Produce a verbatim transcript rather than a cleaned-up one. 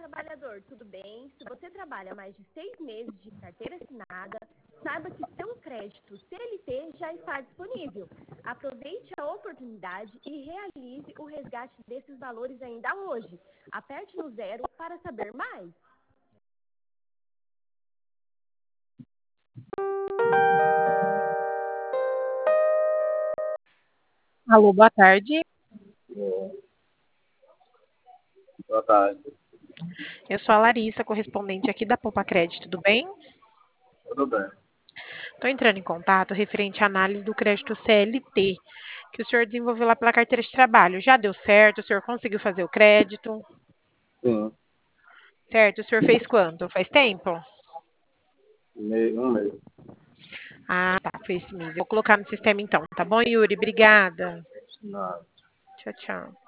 trabalhador, tudo bem? Se você trabalha mais de seis meses de carteira assinada, saiba que seu crédito C L T já está disponível. Aproveite a oportunidade e realize o resgate desses valores ainda hoje. Aperte no zero para saber mais. Alô, boa tarde. Boa tarde. Eu sou a Larissa, correspondente aqui da Poupa Crédito, tudo bem? Tudo bem. Estou entrando em contato referente à análise do crédito C L T, que o senhor desenvolveu lá pela carteira de trabalho. Já deu certo? O senhor conseguiu fazer o crédito? Sim, Certo? O senhor fez quanto? Faz tempo? meio, um mês. Ah, tá, foi esse mês. Eu vou colocar no sistema então, tá bom, Yuri? Obrigada. Nada. Tchau, tchau.